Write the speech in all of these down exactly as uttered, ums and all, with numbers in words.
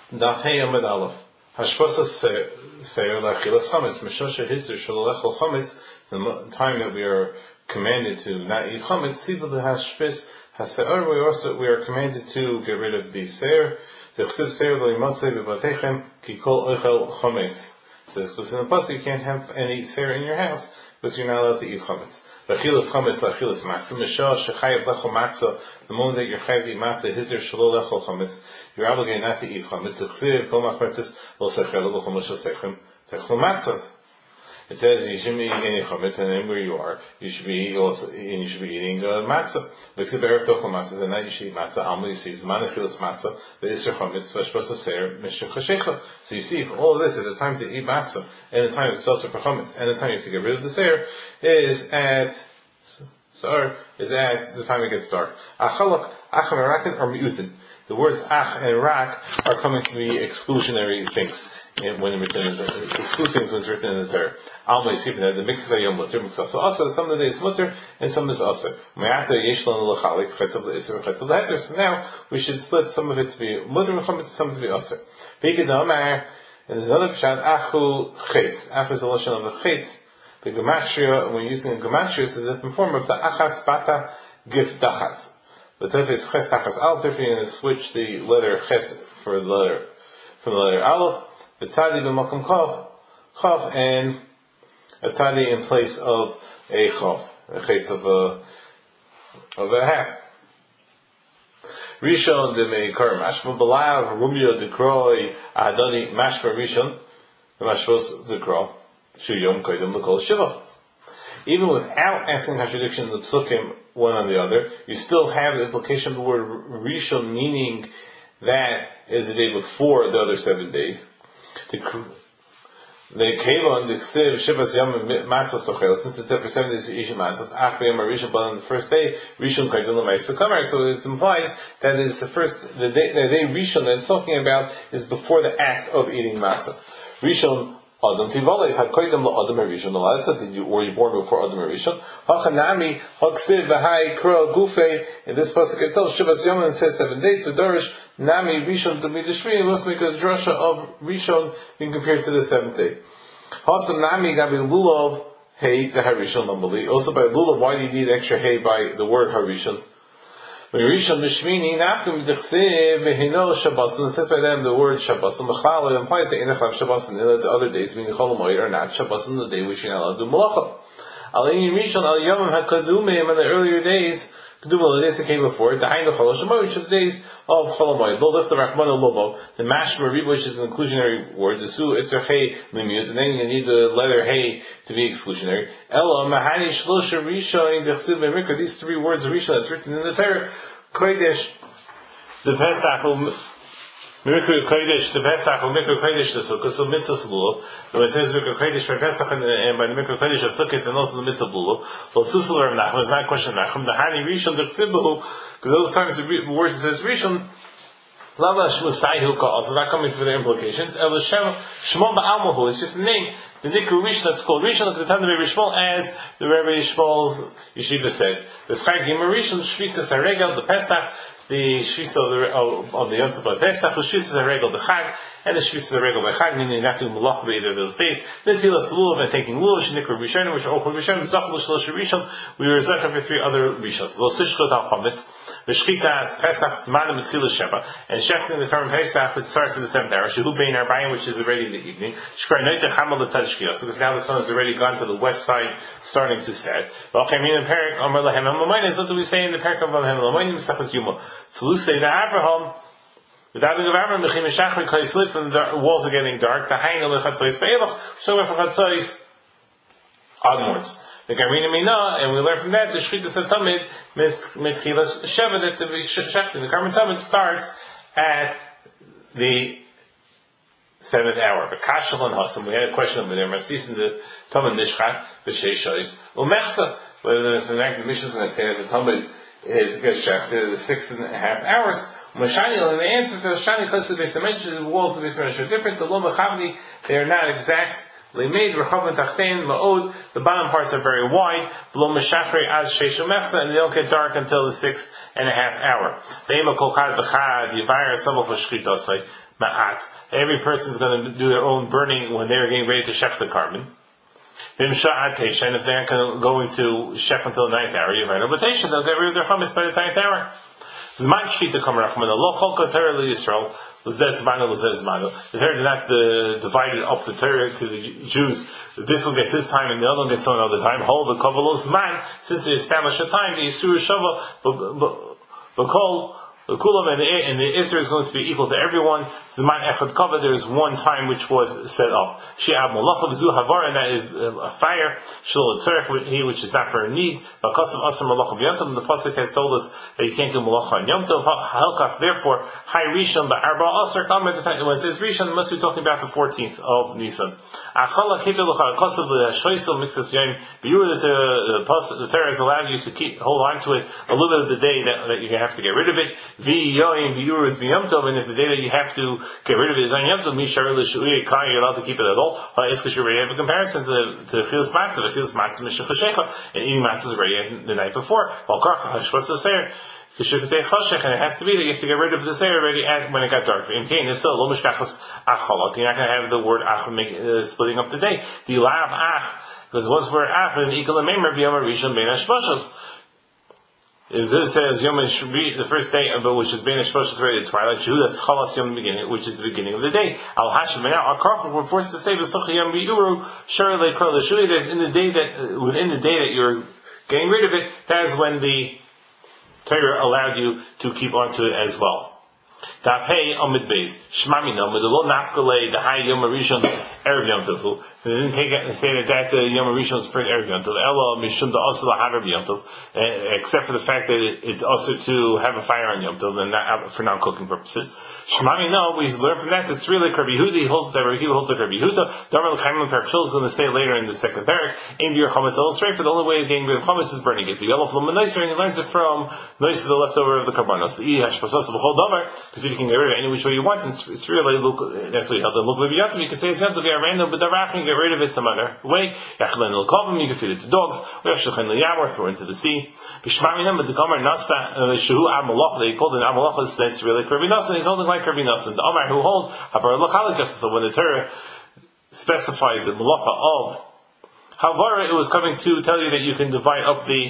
Dafhei Amid Aleph. Hashpasa Seir Lachilas Chametz. Meshosha Hisser Shalolechel Chametz. The time that we are commanded to not eat Chametz. Siva the Hashpis Haseir. We also we are commanded to get rid of the Seir. Techsiv Seir Loimotzei B'Batechem Ki Kol Ochel Chametz. Says because in the pasuk you can't have any Seir in your house because you're not allowed to eat Chametz. Lachilas Chametz Lachilas Matzah. Meshah Shechayev Lechel Matzah. The moment that you're chayav to eat matzah, Hisser Shalolechel Chametz. You're obligated not to eat chametz. It says you shouldn't be eating any chametz, and then where you are, you should be also, and you should be eating uh, matzah. And now you should eat matzah. Alma, you see, zmanachilas matzah, ve'isr chametz, v'shpasa seir, mishur chashecha. So you see, for all of this, at the time to eat matzah, and the time it's also for chametz, and the time you have to get rid of the seir, is at Sorry, is at the time it gets dark. Achalak, acham and rakin are mi'utin. The words ach and rak are coming to be exclusionary things when written in the exclude things when it's written in the Torah. Alma yisifna, the mixes are yom mutter, mixes also also. Some of the day is mutter and some is also. Me'ata yeshlan l'chalik chetzav l'isr chetzav l'heter. So now we should split some of it to be mutter and some to be also. V'ikad amar, and there's another pshat achu chetz. Ach is a lashon of a chetz. The gematria, when using a gematria, is a different form of the achas bata gif dachas. The type is ches tachas aleph. If you're going to switch the letter ches for the letter from the letter aleph, the tzadi b'makom chav, chav, and a tzadi in place of a chav, a chetz of a of a half. Rishon de meikar mashma b'lav rumio de kroi adani mashma rishon the mashvos de kro. Even without asking contradiction in the psukim one on the other, you still have the implication of the word rishon, meaning that is the day before the other seven days. They came on the ksiv shivas yom matzah sochel, since it's for seven days you eat matzahs. Ach b'yom rishon, but on the first day rishon kaidon l'ma'isa kamar. So it implies that is the first the day the day rishon that it's talking about is before the act of eating matzah. Rishon. Adam Tivalei had koydem la Adam Rishon. A lot of times you were you born before Adam Rishon. Hachanami haksiv v'hai kro gufei. In this pasuk itself, Shabbat Yom says seven days. V'dorish nami Rishon to be the shvi. We must make a drasha of Rishon being compared to the seventh day. Hasam nami gabi lulav hey the Harishon normally. Also by lulav, why do you need extra hey by the word Harishon? Rishon Mishmini Nafkum Dechsev Vehino Shabbason. It says by them the word Shabbason. Mechlal, it implies that Inachlav Shabbason in the other days, meaning Cholamoy, are not Shabbason, the day which you're not allowed to do Malacha. Alein Rishon Al Yomim HaKadumim, in the earlier days, Kadumim, the days that came before, Tahainu Cholamoy, which are the days of Cholamoy. Lo Lift the Rachman Lovo, the Mashma Rib, which is an inclusionary word, the Su Itzer Hey Limut, and then you need the letter Hey to be exclusionary. Elo Mahani Shlosha Rishon Dechsev Vemikra, these three words of Rishon that's written in the Torah, Kodesh, the Pesach, Mikra Kodesh, the Pesach, Mikra Kodesh, the Sukkah, so Mitzvah Lulav. When it says Mikra Kodesh for Pesach and, and by the Mikra Kodesh of Sukkah and also the Mitzvah Lulav, well, Susel or Nachman is not a question of Nachman. The Hani Rishon, the Tzibbahu, because those times the words it says Rishon, Lava Shmusai Hilka, also not coming to the implications. El Shem, Shmon Ba'almahu, it's just a name. The Nikru Rishon, that's called Rishon, at the time of the Rebbe Shmuel, as the Rebbe Shmuel's Yeshiva said. The Schag Yom Rishon, Shvisas HaRegel, the Pesach, the Shvisa of the, of, of the Yom Tov Pesach, the Shvisas HaRegel, the Chag, and the Shvisas HaRegel by Chag, meaning you have to do Malach by either of those days. The Tzilas Lulav and taking Lulav, Shnikru Rishon, which are all called Rishon, Zachal Shlosh Rishon, we were Zachal for three other Rishons. Lo Sishchot Al Chametz, V'Shchita Pesach, Zmanim M'Tchila Sheva, and Shechting the current Pesach, which starts at the seventh hour, Shehu Bein Arbayim, which is already in the evening, Shkar Noitech Hamal L'Tzad Shkiyos, because now the sun has already gone to the west side, starting to set. V'Alchemin and Perik, Amar Lahem L'Maynim, what do we say in the Perik of Lahem L'Maynim, Sechas Yuma? So Lu say to Abraham, the davening of Abraham, Mechim Shachri, Kais when the walls are getting dark, Tahainu L'Chatzos Ve'elach, so we're from Chatzos onwards. The Garmina Mina, and we learn from that the Shchita Satamid Mitchilas Sheva, that the Shechtim, the Karman Tamid starts at the seventh hour. But Kashal and Hassam, we had a question over there. Masis in the Tamid Nishchat, the Sheishois, Umechsa, whether the fact the mission is going to say that the Tamid is Geshach, the six and a half hours. Mashani, and the answer to the Shani, because the Beis HaMikdash, the walls of the Beis HaMikdash are different. The Lo Mechavni, they are not exact. They made Rechav Tachten Ma'od. The bottom parts are very wide. Below Meshachri Ad Sheish Umechza, and they don't get dark until the sixth and a half hour. Ve'ema Kol Chad V'Chad Yivayir Samach V'Shchitosai. ma'at. Every person is going to do their own burning when they're getting ready to shech the carbon. And if they're going to shech until the ninth hour, you find but they'll get rid of their chametz by the ninth hour. Zman shita kam rachman lo chol Torah Yisrael l'zez zmanu l'zez zmanu. The Torah did not uh, divided up the Torah to the Jews. This one gets his time and the other one gets some other time. Hold the kavalo zman, since they established a time, the Yisur Shava b'kol the kulam and the, and the Isra is going to be equal to everyone. Zman echad kava, there is one time which was set up. She'ab malacha v'zu havar, and that is a fire. Shelo tzarech, he which is not for a need. V'kasav asam malacha b'yom. The pasuk has told us that you can't do malacha on Yom Tov. Halkach, therefore, high rishon ba'arba asar kamer. When it says rishon, it must be talking about the fourteenth of Nisan. Achala ketelucha kasav l'shoisel mixas yom. The Torah has allowed you to keep hold on to it a little bit of the day that, that you have to get rid of it. V'yoyim v'yur is b'yom tov, and if the day that you have to get rid of it is on Yom Tov, mishar l'shu'ei kai, you're allowed to keep it at all. It's because you already have a comparison to to chilas matzah. Chilas matzah mishachashecha, and eating matzah is already the night before. While karka hashvas aser, kishukatei chashech, and it has to be that you have to get rid of the aser already at, when it got dark. In Cain, if so, lo mishkachas achalot. You're not going to have the word ach make, uh, splitting up the day. The lav ach, because once we're ach, then equal amemer b'yom rishon bein hashvashos. If it says Yom HaShvi, the first day, which is being Hashvosh, already the twilight, Jehu, that's Chalas Yom, the beginning, which is the beginning of the day. Al Hashim, and now our Karchach, we're forced to say, V'soch Yom Bi'uru, Shari Le'Kro L'Shuli, that in the day that, within the day that you're getting rid of it, that is when the Torah allowed you to keep on to it as well. Tafhei Amid Beis, Shmami No, Medelo Nafkalei, the High Yom HaRishon, Erev Yom Tov. So they didn't take it and say that that uh, Yom HaRishon is for Erev Yom Tov. Elo Mishum Da Osu LaHaver Yom Tov, except for the fact that it, it's also to have a fire on Yom Tov and not for non-cooking purposes. Shmami No, we learn from that. It's really Rabbi Yehuda. He holds that Rabbi Yehuda holds like Rabbi Yehuda. Darmel Chaimon Parak Shul is going to say later in the second parak. In your chametz illustrate for the only way of getting rid of chametz is burning it. The Yellow Flum Noiser, and he learns it from Noiser, the leftover of the karbanos. The Hashpasos of the whole davar, because if you can get rid of it any which way you want, it's, it's really look. That's what you held. Look, maybe you can say it's not to be a random, but the racking get rid of it some other way. Yachlen will call them. You can feed it to dogs. Or Yachlen Yamor, throw it into the sea. Bishmami Nam, but the Gomer Nasa Shehu Amalach. They called it Amalach. That's really Kirby Nasa. He's holding like Kirby Nasa. Who holds Havar Lachalikas. So when the Torah specified the malacha of Havara, it was coming to tell you that you can divide up the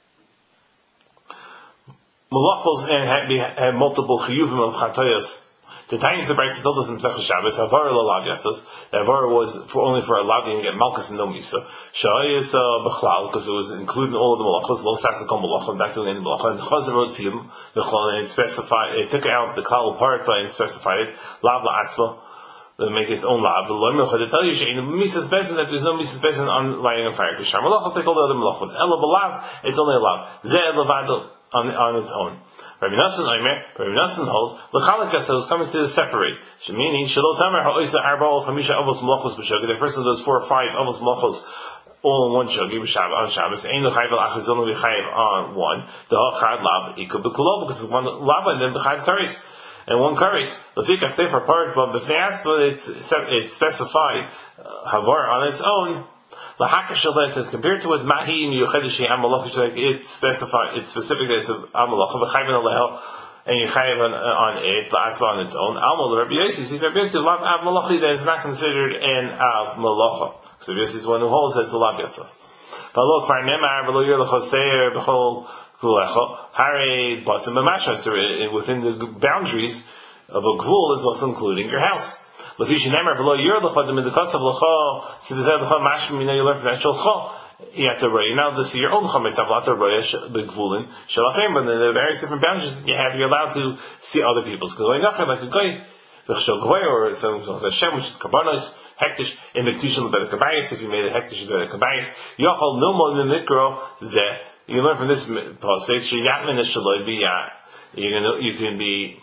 malachos and have, be, have multiple chiyuvim of chatayas. The time the Brayso told us in Pesach Shabbos, Havara Lalav Yassas, the Havara was for only for allowed to get Malchus and no Misa. Sha'ayis B'chlal, because it was including all of the malachos, Lo Sasakon Malacha, not doing any malacha, and Chazer Rotzim, and it specified, it took out the klal part, but it specified it, Lav La'atzva, to make its own lav. The Loim to tell you, She'in Misas Bezin, that there's no Misas Bezin on lighting a fire. Kishar Malachos, like all the other malachos. Ela B'lav, it's only a lav. Zeh Levado, on, on its own. Rabbi Nassan Omer, Rabbi Nassan holds, L'chalakas, it was coming to separate. Meaning, Shalot Tamer Ha'oisa Arba Ol Chamisha Avos Malachos B'Shogeg. The person does four or five Avos Malachos all in one shogi on Shabbos. Ain't no chayv al achazon we chayv on one. The chad lav ikub b'kulo, because it's one lava and then the chayv karis and one karis. The fikach therefore part, but if they ask, but it's it's specified uh, havar on its own. Lahakashalet to compare to it mahi in yuchadishi amalach, like it's specified, it's specific that it's a amalach of a chayv alehel. And you chayav on, on it, la'asva on its own. Alma, Rabbi Yossi, see, Rabbi Yossi, lav av malachi, that is not considered an av malacha. So Rabbi Yossi is one who holds that's the lav yatzas. V'lo kvar nemar, v'lo yer l'choseir, b'chol kulecho, hare batim b'masha. So within the boundaries of a gvul is also including your house. L'fish nemar, v'lo yer l'chodim, in the cost of l'cho, since it's had l'cho mashma, you know, you learn from that shalcho. You have to write. Now this is your own chametz avlat roya begvulin shalachem, but the various different boundaries you have, you're allowed to see other people's. Because like like a guy, v'chshol goy or some Hashem, which is karbanos hektish in the kedushin lebed kabayis. If you made a hektish lebed kabayis, yochol no more than mikro zeh. You learn from this pasuk sheyatmin eshaloi biyat. You can you can be.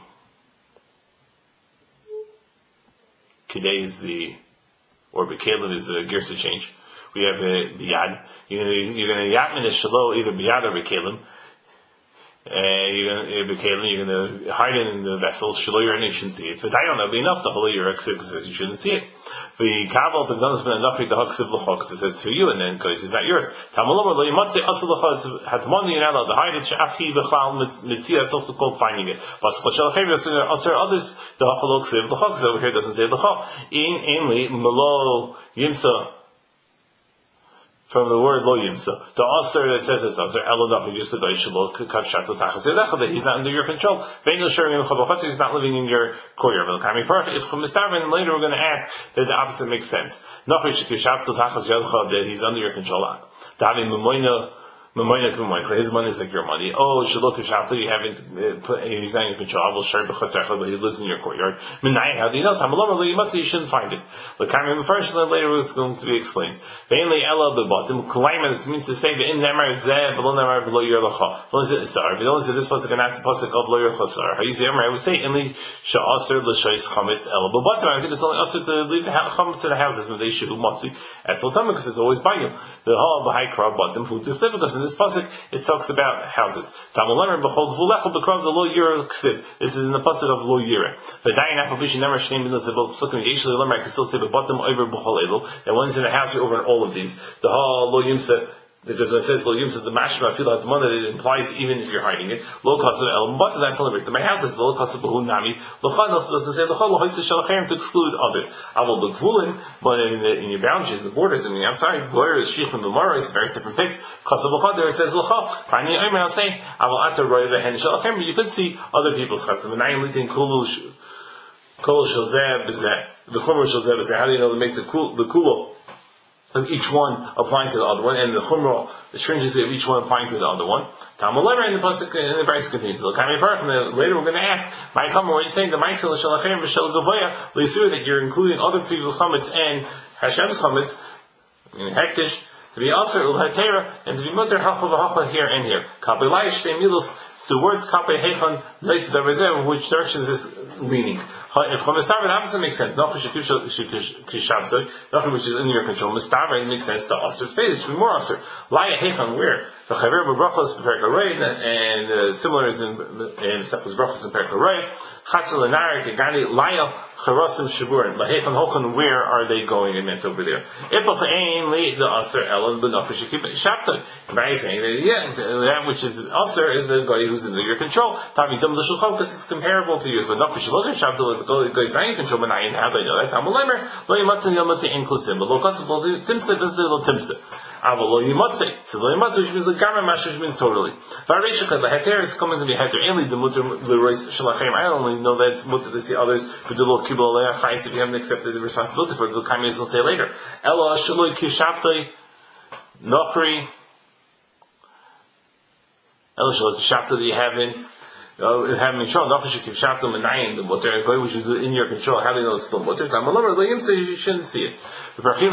Today is the or bekalim is the girsa change. We have a biyad. You're going to yatmin is shalo either biyad or bekalim, Uh, you're going to you're going to hide it in the vessels. Shaloyer and you shouldn't see it. But I don't know. Be enough to hold your because you shouldn't see it. The kabel the does been enough the huksiv l'chok. It says for you, and then goes is that yours? Tamalom lo yimatze asal l'chok hatmoni you're not allowed to hide it. Shafi b'chlal mitzia. It's also called finding it. But special chavos also others the hachaloksiv l'chok over here doesn't say l'chok. In ainly malo yimsa. From the word lo yimsa, the aser that says it's aser elodach just the guy shelo kavshato tachas yedecha that he's not under your control. Ve'ino sharing chabachotzi he's not living in your courtyard. If chumistarvin later we're going to ask that the opposite makes sense. Nachri shekishavto tachas yedecha that he's under your control. Davi memoina. His money is like your money. Oh, Shalok Shafta, you haven't uh, put, he's not in your control. But he lives in your courtyard. How do you know? You shouldn't find it. First, later was going to be explained. Mainly Ella the bottom. This means to say that in Nemar Zev, Velo Nemar Velo Yerlacha. If you don't say this was going to have to pasuk of Lo Yerlacha. How you say Emar? I would say only Sha'aser L'Shais Chametz Ella the bottom. I think it's only also to leave the Chametz in the houses when they should Matzi. That's all time because it's always by you. The Hall of the High Crab bottom who to because in this pasuk it talks about houses. This is in the pasuk of Lo Yira. I can still say the bottom over that one's in the house over in all of these. The whole Lo Yimsa, because when it says Lo Yimsa, the mashma feel like the one that it implies even if you're hiding it. Lo Kasav El Bottom, that's only to my house is Lo Kasav Behu Nami. Lo Chan also doesn't say Lo Chan Lo Hoitza Shalachem to exclude others. I will look Vulin, but in the in your boundaries, the borders, I mean I'm sorry, where is Sheikh and the Mara is various different things. Kasav Lo Chan there it says Lo Chan. Finally I'll say I will enter Roy the Hen Shalachem, but you could see other people's Chasav and I am litin Kulu Kol Shalzeb is that the Kumar Shalzeb is that how do you know to make the kul the kulo of each one applying to the other one, and the chumrah, the stringency of each one applying to the other one. Tamalem in the pasuk in the Bryce continues. Later we're going to ask, my comment, what are you saying? The Ma'aseh l'shalachem v'shel gavoya l'yisur that you're including other people's chametz and Hashem's chametz in hektish to be aser ulhatera and to be mutter hacha v'hacha here and here. Kapelai shtei milos. It's the words kapei hechan late to the reserve. Which direction is this leaning? If Mistaver doesn't make sense, nothing which is in your control. Mistaver it makes sense. The Aser space it should be more Aser. Laya Hechan where the Chaver Brachos Perkaroy and uh, similar is in in Sepos Brachos and Perkaroy. Chatzul Narik Gani Laya Charosim Shaburin. Lahechan Hochan where are they going? I meant over there. Ipach Ein Le the Aser Ellen B'Nachrish Shekip Shapta. By saying that yeah, that which is Aser is the guy who's under your control. Tavi Dum L'Shulchan because it's comparable to you, but Nachrish Shulchan Shapta. It goes now in control, but now in how do I know that? Tamalemer, lo yimatze yimatze includes him, but lo kasav lo timse, this is lo timse. Ava lo yimatze, so lo yimatze, which means the gamma mash, which means totally. Varisha, the heter is coming to be heter. Only the mutter l'rois shalachem. I only know that it's mutter to see others, but the lo kibul leachais if you haven't accepted the responsibility for it. The kamis will say later. Ella shaloi kishaftoi nokri. Ella shaloi kishaftoi that you haven't. Uh, having shown which is in your control, how do you know it's still mutter? So you shouldn't see it. He's trying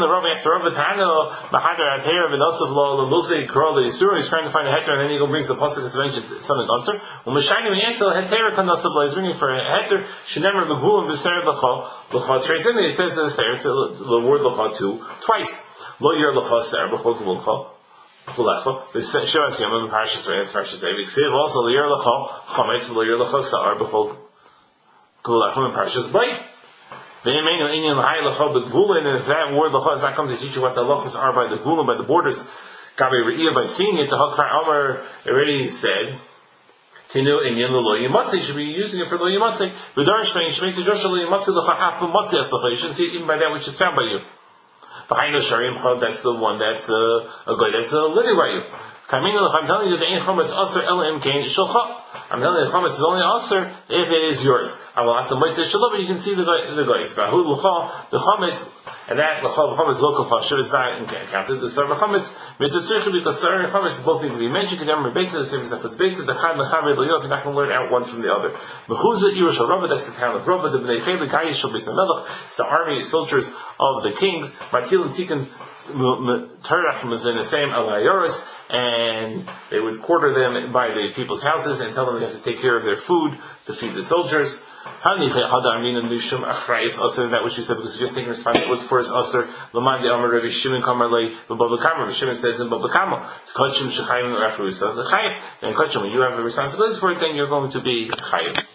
to find a heter, and then he brings the pasuk that's mentioned something aser. When Meshayim when he answers heter kanasab, he's bringing for a heter. She never begulim b'ser l'cha l'cha trace in it. It says the ser to the word l'cha too twice. Lo yer l'cha ser b'chol l'cha. The Shivas Yom Parshas Rei, Parshas Rei. Ksiv also the Yer Lecha Chametz the Yer Lecha Sa'ar B'chol Kulachim and Parshas Bay. The Yemenu Inyan L'Hai Lecha B'Gvulin, and if that word Lecha is not come to teach you what the Lechas are by the Gvulin, by the borders, Gabi Re'iyah, by seeing it, the Hakfar Amar already said, Tinu Inyan Lo Yimatzei, you should be using it for Lo Yimatzei. V'dar Shmein, you should make the Joshua Lo Yimatzei Lecha Haf B'Matzei Asacha, you shouldn't see it even by that which is found by you. Behind the Sharim Chod, that's the one that's uh, a guy that's uh, living by you. I'm telling you that the Ein Chometz Aser Ela Im Kein Shulcha. I'm telling you the Chometz is only Aser if it is yours. I will have to Moisei Shalom, but you can see the guy, the guys. Bahu L'cha, the Chometz, and that L'cha, the Chometz local Chashuv is not counted. The Sarah Chometz, Mitzvah Tzurcha, because Sarah and Chometz both need to be mentioned. Can never be based on the same as if it's based on the Chad L'chamed L'yov. You're not going to learn out one from the other. Mechuzah Irush HaRava, that's the town of Rava. The Bnei Chayil Gayish Shal Beis HaMelech, it's the army soldiers of the kings. Matil and Tikkun Tarach was in the same Alayoris, and they would quarter them by the people's houses and tell them they have to take care of their food to feed the soldiers. That which you said because you're just taking responsibility for is usher. Lamandi Amar Rabbi Shimon Kamar Lei Baba Kama. Rabbi Shimon says in Baba Kama to Kachim Shechayim Rachrusa the Chayiv. Then Kachim, when you have the responsibility for it, then you're going to be Chayiv.